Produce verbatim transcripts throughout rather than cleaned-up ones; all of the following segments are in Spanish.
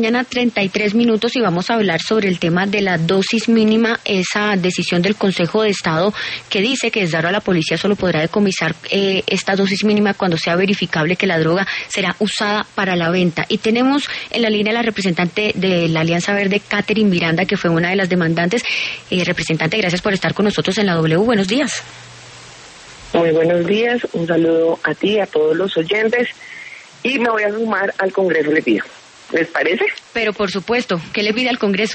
Mañana treinta y tres minutos y vamos a hablar sobre el tema de la dosis mínima, esa decisión del Consejo de Estado que dice que desde ahora la policía solo podrá decomisar eh, esta dosis mínima cuando sea verificable que la droga será usada para la venta. Y tenemos en la línea la representante de la Alianza Verde, Catherine Miranda, que fue una de las demandantes. Eh, representante, gracias por estar con nosotros en la W. Buenos días. Muy buenos días, un saludo a ti, a todos los oyentes, y me voy a sumar al Congreso, le pido. ¿Les parece? Pero por supuesto, ¿qué le pide al Congreso?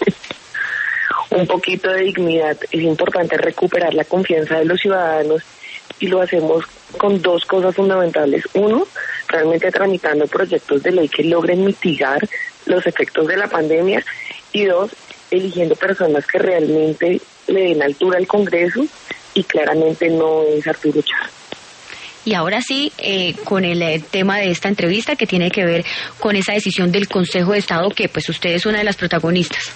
Un poquito de dignidad. Es importante recuperar la confianza de los ciudadanos y lo hacemos con dos cosas fundamentales. Uno, realmente tramitando proyectos de ley que logren mitigar los efectos de la pandemia, y dos, eligiendo personas que realmente le den altura al Congreso, y claramente no es Arturo Char. Y ahora sí, eh, con el eh, tema de esta entrevista que tiene que ver con esa decisión del Consejo de Estado, que pues usted es una de las protagonistas.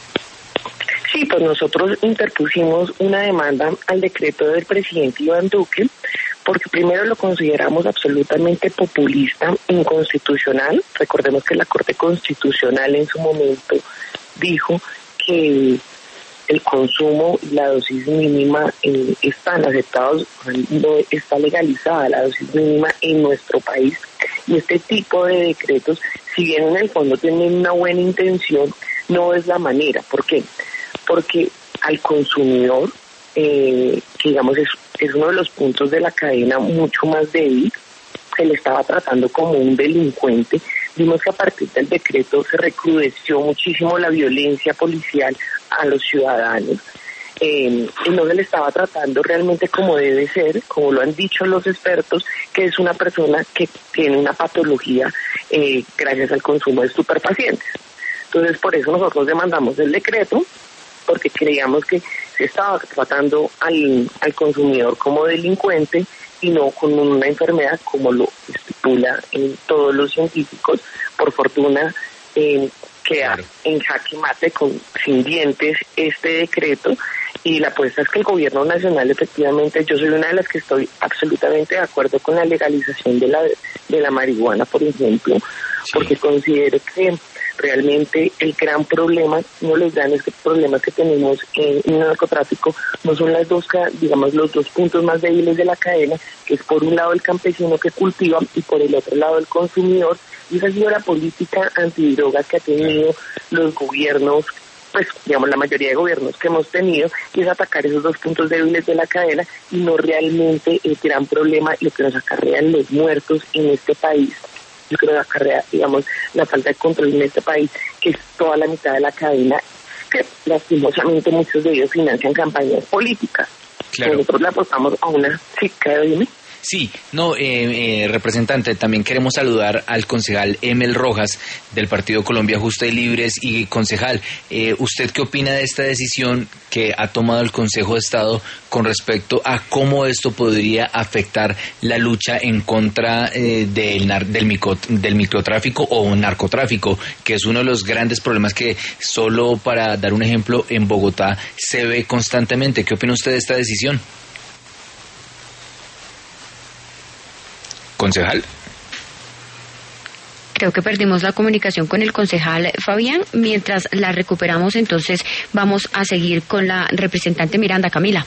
Sí, pues nosotros interpusimos una demanda al decreto del presidente Iván Duque, porque primero lo consideramos absolutamente populista, inconstitucional. Recordemos que la Corte Constitucional en su momento dijo que el consumo y la dosis mínima eh, están aceptados, no está legalizada la dosis mínima en nuestro país, y este tipo de decretos, si bien en el fondo tienen una buena intención, no es la manera. ¿Por qué? Porque al consumidor, eh, que digamos es, es uno de los puntos de la cadena mucho más débil, se le estaba tratando como un delincuente. Vimos que a partir del decreto se recrudeció muchísimo la violencia policial a los ciudadanos, eh, y no se le estaba tratando realmente como debe ser, como lo han dicho los expertos, que es una persona que tiene una patología eh, gracias al consumo de estupefacientes. Entonces, por eso nosotros demandamos el decreto, porque creíamos que se estaba tratando al, al consumidor como delincuente y no con una enfermedad como lo estipula en todos los científicos. Por fortuna, eh, queda claro en jaque mate, con sin dientes, este decreto, y la apuesta es que el gobierno nacional, efectivamente, yo soy una de las que estoy absolutamente de acuerdo con la legalización de la de la marihuana, por ejemplo, sí, porque considero que realmente el gran problema, uno de los grandes problemas que tenemos en el narcotráfico no son las dos, digamos, los dos puntos más débiles de la cadena, que es por un lado el campesino que cultiva y por el otro lado el consumidor, y esa ha sido la política antidrogas que ha tenido los gobiernos, pues digamos la mayoría de gobiernos que hemos tenido, y es atacar esos dos puntos débiles de la cadena y no realmente el gran problema, lo que nos acarrean los muertos en este país. Yo creo que acarrea, digamos, la falta de control en este país, que es toda la mitad de la cadena, que lastimosamente muchos de ellos financian campañas políticas. Claro. Nosotros le apostamos a una... Sí, claro, dime. Sí, no, eh, eh, representante, también queremos saludar al concejal Emel Rojas del Partido Colombia Justa y Libres. Y concejal, eh, ¿usted qué opina de esta decisión que ha tomado el Consejo de Estado con respecto a cómo esto podría afectar la lucha en contra eh, del, del, micro, del microtráfico o narcotráfico, que es uno de los grandes problemas que, solo para dar un ejemplo, en Bogotá se ve constantemente? ¿Qué opina usted de esta decisión? Concejal. Creo que perdimos la comunicación con el concejal Fabián. Mientras la recuperamos, entonces vamos a seguir con la representante Miranda. Camila.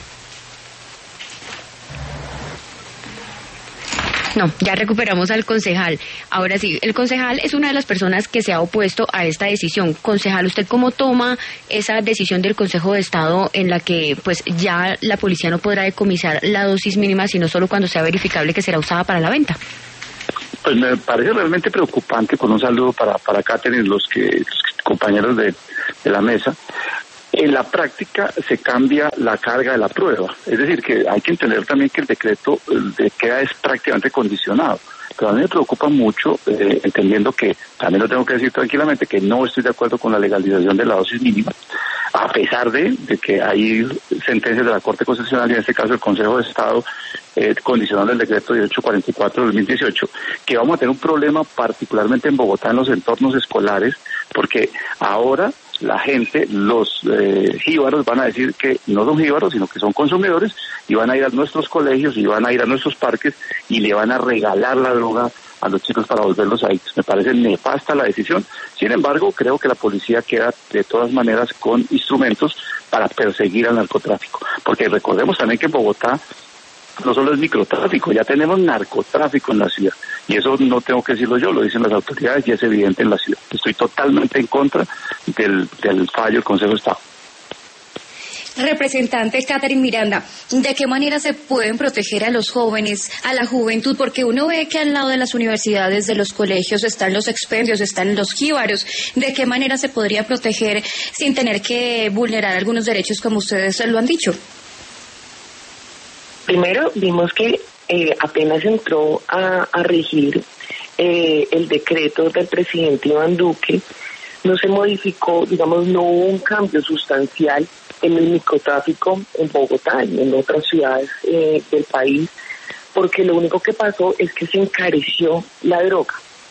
No, ya recuperamos al concejal. Ahora sí, el concejal es una de las personas que se ha opuesto a esta decisión. Concejal, ¿usted cómo toma esa decisión del Consejo de Estado en la que pues ya la policía no podrá decomisar la dosis mínima, sino solo cuando sea verificable que será usada para la venta? Pues me parece realmente preocupante, con un saludo para, para Catherine, los, que, los compañeros de, de la mesa. En la práctica se cambia la carga de la prueba, es decir, que hay que entender también que el decreto de queda es prácticamente condicionado, pero a mí me preocupa mucho, eh, entendiendo que, también lo tengo que decir tranquilamente, que no estoy de acuerdo con la legalización de la dosis mínima, a pesar de, de que hay sentencias de la Corte Constitucional, y en este caso el Consejo de Estado, eh, condicionando el decreto dieciocho cuarenta y cuatro de dos mil dieciocho, que vamos a tener un problema particularmente en Bogotá, en los entornos escolares, porque ahora la gente, los eh, jíbaros van a decir que no son jíbaros, sino que son consumidores, y van a ir a nuestros colegios y van a ir a nuestros parques y le van a regalar la droga a los chicos para volverlos adictos. Me parece nefasta la decisión. Sin embargo, creo que la policía queda de todas maneras con instrumentos para perseguir al narcotráfico. Porque recordemos también que en Bogotá no solo es microtráfico, ya tenemos narcotráfico en la ciudad. Y eso no tengo que decirlo yo, lo dicen las autoridades y es evidente en la ciudad. Estoy totalmente en contra del, del fallo del Consejo de Estado. Representante Catherine Miranda, ¿de qué manera se pueden proteger a los jóvenes, a la juventud? Porque uno ve que al lado de las universidades, de los colegios, están los expendios, están los jíbaros. ¿De qué manera se podría proteger sin tener que vulnerar algunos derechos como ustedes lo han dicho? Primero, vimos que eh, apenas entró a, a regir eh, el decreto del presidente Iván Duque, no se modificó, digamos, no hubo un cambio sustancial en el microtráfico en Bogotá y en otras ciudades eh, del país, porque lo único que pasó es que se encareció la droga.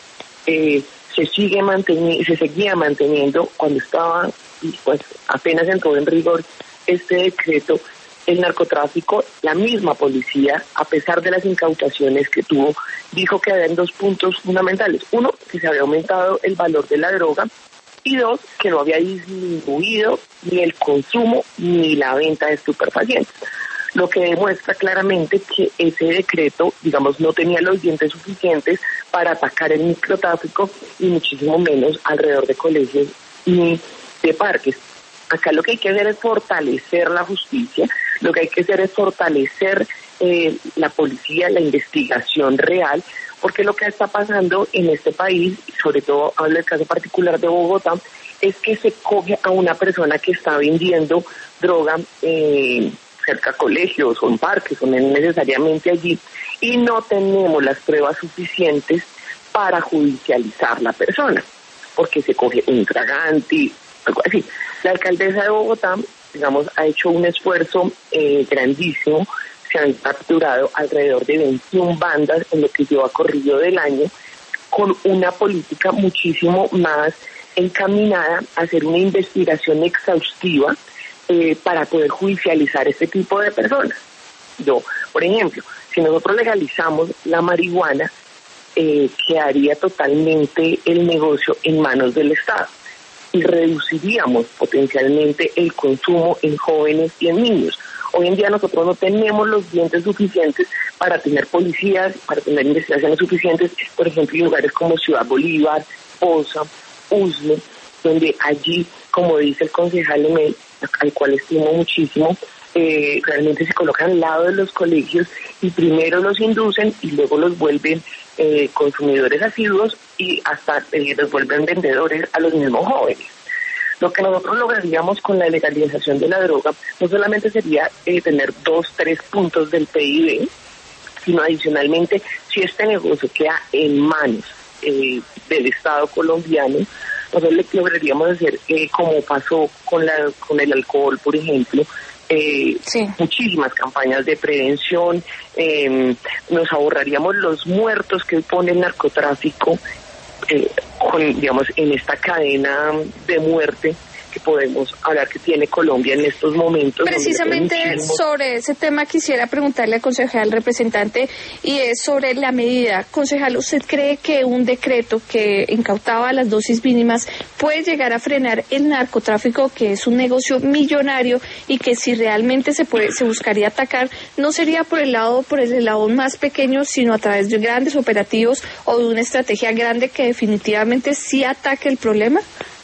Eh, se sigue manteniendo, se seguía manteniendo cuando estaba, pues apenas entró en rigor este decreto, el narcotráfico. La misma policía, a pesar de las incautaciones que tuvo, dijo que habían dos puntos fundamentales. Uno, que se había aumentado el valor de la droga, y dos, que no había disminuido ni el consumo ni la venta de estupefacientes. Lo que demuestra claramente que ese decreto, digamos, no tenía los dientes suficientes para atacar el microtráfico y muchísimo menos alrededor de colegios y de parques. Acá lo que hay que hacer es fortalecer la justicia, lo que hay que hacer es fortalecer eh, la policía, la investigación real, porque lo que está pasando en este país, sobre todo hablo del caso particular de Bogotá, es que se coge a una persona que está vendiendo droga eh, cerca de colegios o en parques, o no necesariamente allí, y no tenemos las pruebas suficientes para judicializar la persona, porque se coge un tragante, algo así. La alcaldesa de Bogotá, digamos, ha hecho un esfuerzo eh, grandísimo. Se han capturado alrededor de veintiuna bandas en lo que lleva corrido del año, con una política muchísimo más encaminada a hacer una investigación exhaustiva eh, para poder judicializar este tipo de personas. Yo, por ejemplo, si nosotros legalizamos la marihuana, eh, quedaría totalmente el negocio en manos del Estado y reduciríamos potencialmente el consumo en jóvenes y en niños. Hoy en día nosotros no tenemos los dientes suficientes para tener policías, para tener investigaciones suficientes, por ejemplo, en lugares como Ciudad Bolívar, Poza, Usme, donde allí, como dice el concejal Emel, al cual estimo muchísimo, eh, realmente se colocan al lado de los colegios y primero los inducen y luego los vuelven eh, consumidores asiduos y hasta eh, los vuelven vendedores a los mismos jóvenes. Lo que nosotros lograríamos con la legalización de la droga no solamente sería eh, tener dos, tres puntos del P I B, sino adicionalmente, si este negocio queda en manos eh, del Estado colombiano, nosotros lograríamos hacer, eh, como pasó con, la, con el alcohol, por ejemplo, eh, sí. muchísimas campañas de prevención, eh, nos ahorraríamos los muertos que pone el narcotráfico, Eh, con, digamos, en esta cadena de muerte que podemos hablar que tiene Colombia en estos momentos. Precisamente sobre ese tema quisiera preguntarle al concejal representante, y es sobre la medida. Concejal, ¿usted cree que un decreto que incautaba las dosis mínimas puede llegar a frenar el narcotráfico, que es un negocio millonario y que si realmente se puede, se buscaría atacar, no sería por el lado, por el eslabón más pequeño, sino a través de grandes operativos o de una estrategia grande que definitivamente sí ataque el problema?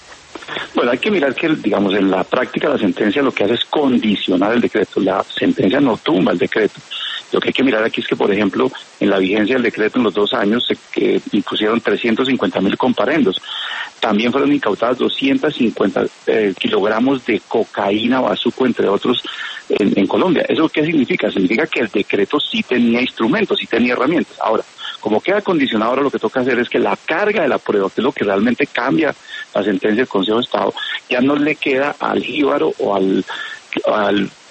Bueno, hay que mirar que, digamos, en la práctica la sentencia lo que hace es condicionar el decreto. La sentencia no tumba el decreto. Lo que hay que mirar aquí es que, por ejemplo, en la vigencia del decreto en los dos años se que impusieron trescientos cincuenta mil comparendos. También fueron incautadas doscientos cincuenta eh, kilogramos de cocaína, bazuco, entre otros, en, en Colombia. ¿Eso qué significa? Significa que el decreto sí tenía instrumentos, sí tenía herramientas. Ahora, como queda condicionado, ahora lo que toca hacer es que la carga de la prueba, que es lo que realmente cambia la sentencia del Consejo de Estado, ya no le queda al jíbaro o al, al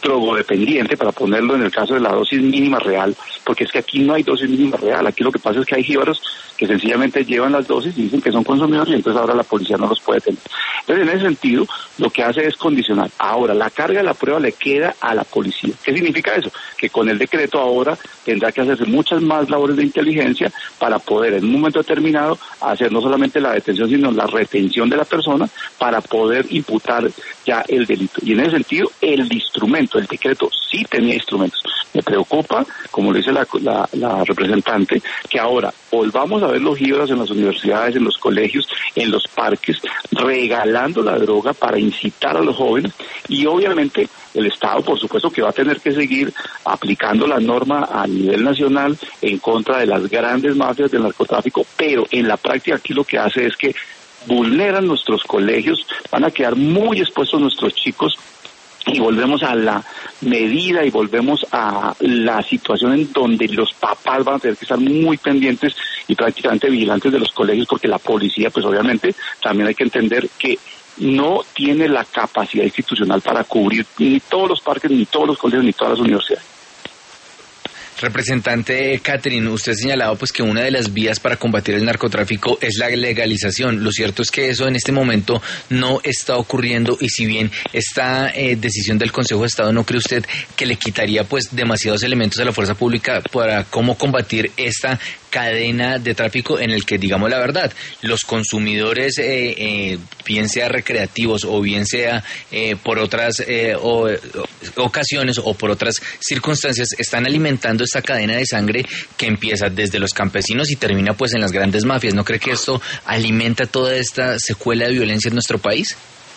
drogodependiente, para ponerlo en el caso de la dosis mínima real, porque es que aquí no hay dosis mínima real, aquí lo que pasa es que hay jíbaros que sencillamente llevan las dosis y dicen que son consumidores y entonces ahora la policía no los puede tener. Entonces, en ese sentido, lo que hace es condicionar. Ahora, la carga de la prueba le queda a la policía. ¿Qué significa eso? Que con el decreto ahora tendrá que hacerse muchas más labores de inteligencia para poder en un momento determinado hacer no solamente la detención, sino la retención de la persona para poder imputar ya el delito. Y en ese sentido, el instrumento, el decreto sí tenía instrumentos. Me preocupa, como lo dice la, la, la representante, que ahora volvamos a ver los jíbaros en las universidades, en los colegios, en los parques, regalando la droga para incitar a los jóvenes, y obviamente el Estado, por supuesto, que va a tener que seguir aplicando la norma a nivel nacional en contra de las grandes mafias del narcotráfico, pero en la práctica aquí lo que hace es que vulneran nuestros colegios, van a quedar muy expuestos nuestros chicos, y volvemos a la medida y volvemos a la situación en donde los papás van a tener que estar muy pendientes y prácticamente vigilantes de los colegios, porque la policía, pues obviamente, también hay que entender que no tiene la capacidad institucional para cubrir ni todos los parques, ni todos los colegios, ni todas las universidades. Representante Catherine, usted ha señalado pues que una de las vías para combatir el narcotráfico es la legalización. Lo cierto es que eso en este momento no está ocurriendo, y si bien esta eh, decisión del Consejo de Estado, ¿no cree usted que le quitaría pues demasiados elementos a la fuerza pública para cómo combatir esta cadena de tráfico en el que, digamos la verdad, los consumidores, eh, eh, bien sea recreativos o bien sea eh, por otras eh, o, o, ocasiones o por otras circunstancias, están alimentando esta cadena de sangre que empieza desde los campesinos y termina pues en las grandes mafias? ¿No cree que esto alimenta toda esta secuela de violencia en nuestro país?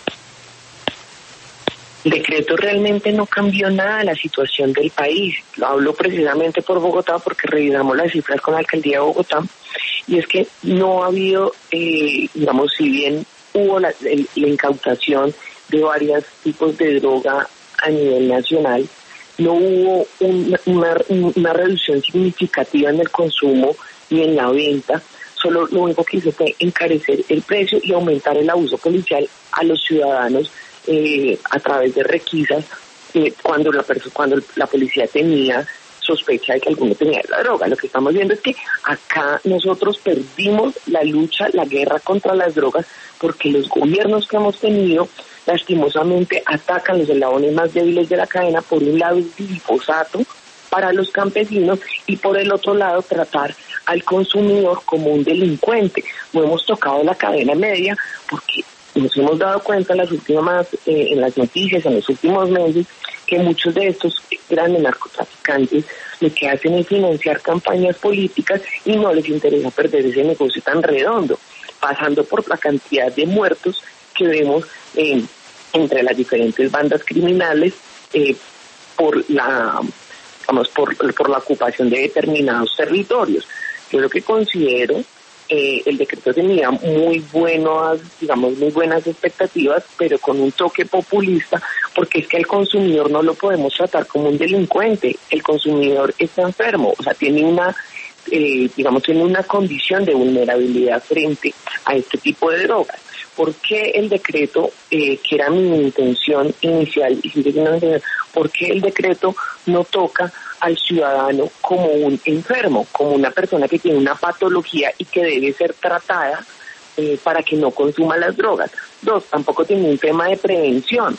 El decreto realmente no cambió nada la situación del país. Lo hablo precisamente por Bogotá, porque revisamos las cifras con la alcaldía de Bogotá, y es que no ha habido, eh, digamos, si bien hubo la, el, la incautación de varios tipos de droga a nivel nacional, no hubo un, una, una reducción significativa en el consumo ni en la venta. Solo lo único que hizo fue encarecer el precio y aumentar el abuso policial a los ciudadanos eh, a través de requisas eh, cuando la cuando la policía tenía sospecha de que alguno tenía la droga. Lo que estamos viendo es que acá nosotros perdimos la lucha, la guerra contra las drogas, porque los gobiernos que hemos tenido lastimosamente atacan los eslabones más débiles de la cadena. Por un lado el glifosato para los campesinos y por el otro lado tratar al consumidor como un delincuente. No hemos tocado la cadena media porque nos hemos dado cuenta en las últimas, eh, en las noticias, en los últimos meses, que muchos de estos grandes narcotraficantes lo que hacen es financiar campañas políticas y no les interesa perder ese negocio tan redondo, pasando por la cantidad de muertos que vemos eh, entre las diferentes bandas criminales eh, por la, vamos, por, por la ocupación de determinados territorios. Yo lo que considero Eh, el decreto tenía muy buenas, digamos, muy buenas expectativas, pero con un toque populista, porque es que el consumidor no lo podemos tratar como un delincuente. El consumidor está enfermo, o sea, tiene una, eh, digamos, tiene una condición de vulnerabilidad frente a este tipo de drogas. ¿Por qué el decreto, eh, que era mi intención inicial, y sigue siendo mi intención, por qué el decreto no toca al ciudadano como un enfermo, como una persona que tiene una patología y que debe ser tratada eh, para que no consuma las drogas? Dos, tampoco tiene un tema de prevención,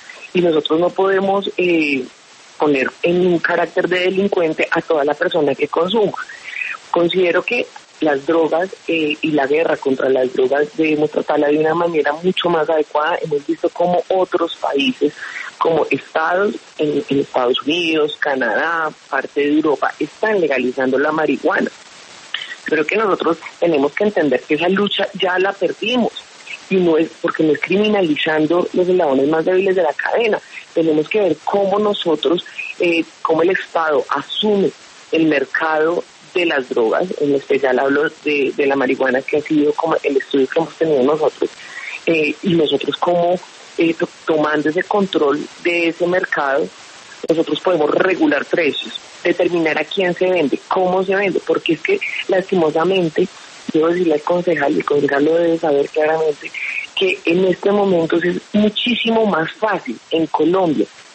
y nosotros no podemos eh, poner en un carácter de delincuente a toda la persona que consuma. Considero que las drogas eh, y la guerra contra las drogas debemos tratarla de una manera mucho más adecuada. Hemos visto cómo otros países, como estados en, en Estados Unidos, Canadá, parte de Europa, están legalizando la marihuana. Creo que nosotros tenemos que entender que esa lucha ya la perdimos, y no es porque no es criminalizando los eslabones más débiles de la cadena. Tenemos que ver cómo nosotros, eh, cómo el Estado asume el mercado de las drogas, en especial hablo de, de la marihuana, que ha sido como el estudio que hemos tenido nosotros, eh, y nosotros como eh, to- tomando ese control de ese mercado, nosotros podemos regular precios, determinar a quién se vende, cómo se vende, porque es que lastimosamente, debo decirle al concejal, y el concejal lo debe saber claramente, que en este momento es muchísimo más fácil en Colombia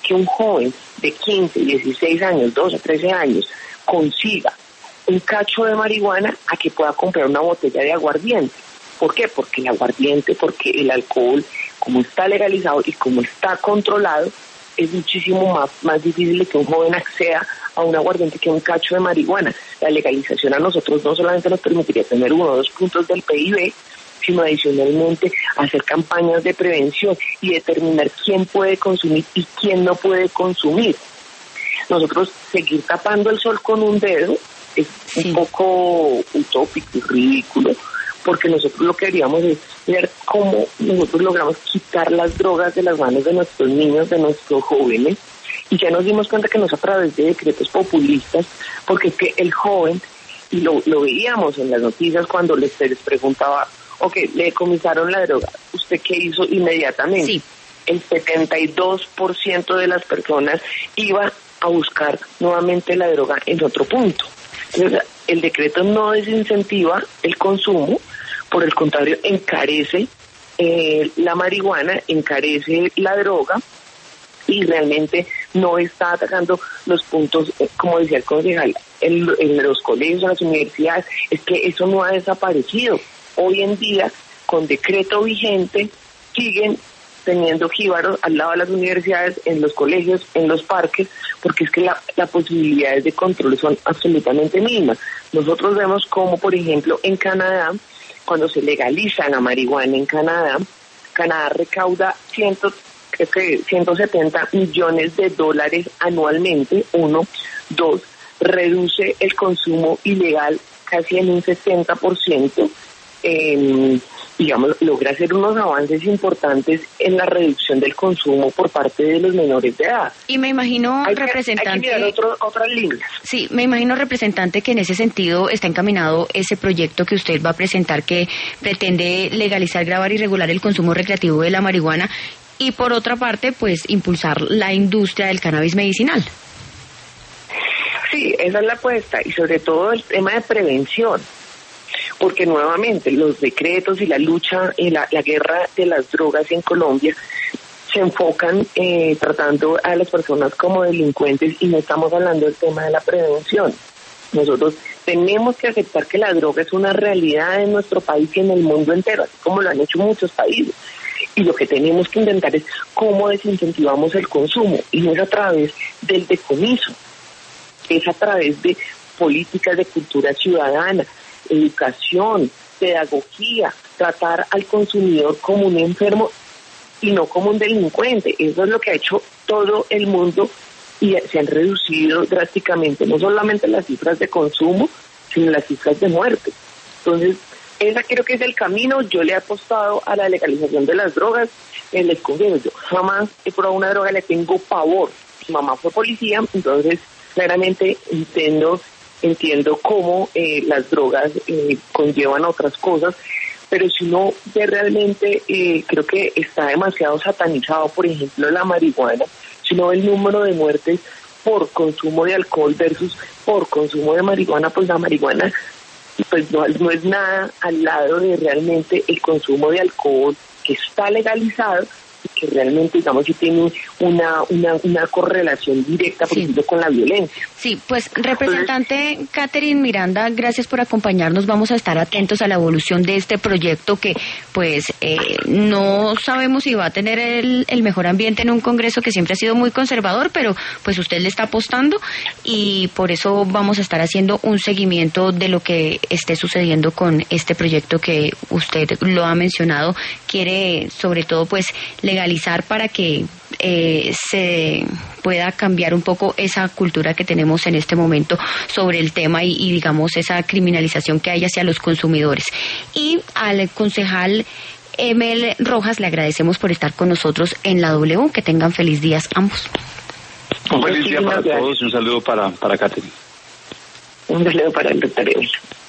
que un joven de quince, dieciséis años, doce, trece años consiga un cacho de marihuana a que pueda comprar una botella de aguardiente. ¿Por qué? Porque el aguardiente, porque el alcohol, como está legalizado y como está controlado, es muchísimo más, más difícil que un joven acceda a un aguardiente que a un cacho de marihuana. La legalización a nosotros no solamente nos permitiría tener uno o dos puntos del P I B, sino adicionalmente hacer campañas de prevención y determinar quién puede consumir y quién no puede consumir. Nosotros seguir tapando el sol con un dedo es sí. un poco utópico y ridículo, porque nosotros lo que queríamos es ver cómo nosotros logramos quitar las drogas de las manos de nuestros niños, de nuestros jóvenes, y ya nos dimos cuenta que no es a través de decretos populistas, porque es que el joven, y lo, lo veíamos en las noticias cuando les, les preguntaba, ok, le decomisaron la droga, ¿usted qué hizo inmediatamente? Sí. El setenta y dos por ciento de las personas iba a buscar nuevamente la droga en otro punto. Entonces, el decreto no desincentiva el consumo, por el contrario, encarece eh, la marihuana, encarece la droga y realmente no está atacando los puntos, eh, como decía el concejal, en, en los colegios, en las universidades. Es que eso no ha desaparecido. Hoy en día, con decreto vigente, siguen teniendo jíbaros al lado de las universidades, en los colegios, en los parques, porque es que la, las posibilidades de control son absolutamente mínimas. Nosotros vemos como, por ejemplo, en Canadá, cuando se legaliza la marihuana en Canadá, Canadá recauda ciento, creo que ciento setenta millones de dólares anualmente, uno, dos, reduce el consumo ilegal casi en un sesenta por ciento, eh, digamos, logra hacer unos avances importantes en la reducción del consumo por parte de los menores de edad. Y me imagino, hay que, representante... Hay que mirar otro, otras líneas. Sí, me imagino, representante, que en ese sentido está encaminado ese proyecto que usted va a presentar, que pretende legalizar, gravar y regular el consumo recreativo de la marihuana, y por otra parte, pues, impulsar la industria del cannabis medicinal. Sí, esa es la apuesta, y sobre todo el tema de prevención. Porque nuevamente los decretos y la lucha y la, la guerra de las drogas en Colombia se enfocan eh, tratando a las personas como delincuentes, y no estamos hablando del tema de la prevención. Nosotros tenemos que aceptar que la droga es una realidad en nuestro país y en el mundo entero, así como lo han hecho muchos países. Y lo que tenemos que intentar es cómo desincentivamos el consumo, y no es a través del decomiso, es a través de políticas de cultura ciudadana, educación, pedagogía, tratar al consumidor como un enfermo y no como un delincuente. Eso es lo que ha hecho todo el mundo, y se han reducido drásticamente no solamente las cifras de consumo, sino las cifras de muerte. Entonces, esa creo que es el camino. Yo le he apostado a la legalización de las drogas. Les confieso, yo jamás he probado una droga, le tengo pavor. Mi mamá fue policía, entonces claramente entiendo Entiendo cómo eh, las drogas eh, conllevan otras cosas, pero si uno ve realmente, eh, creo que está demasiado satanizado, por ejemplo, la marihuana. Si uno ve el número de muertes por consumo de alcohol versus por consumo de marihuana, pues la marihuana pues no, no es nada al lado de realmente el consumo de alcohol, que está legalizado, que realmente, digamos, que tiene una una, una correlación directa, por sí. ejemplo, con la violencia. Sí, pues, representante Catherine Miranda, gracias por acompañarnos. Vamos a estar atentos a la evolución de este proyecto que, pues, eh, no sabemos si va a tener el, el mejor ambiente en un Congreso que siempre ha sido muy conservador, pero, pues, usted le está apostando, y por eso vamos a estar haciendo un seguimiento de lo que esté sucediendo con este proyecto que usted lo ha mencionado. Quiere, sobre todo, pues, legalizar para que eh, se pueda cambiar un poco esa cultura que tenemos en este momento sobre el tema, y, y digamos esa criminalización que hay hacia los consumidores. Y al concejal Emel Rojas le agradecemos por estar con nosotros en la W. Que tengan feliz días ambos. Un feliz día para todos y un saludo para, para Catherine. Un saludo para el doctor Emel.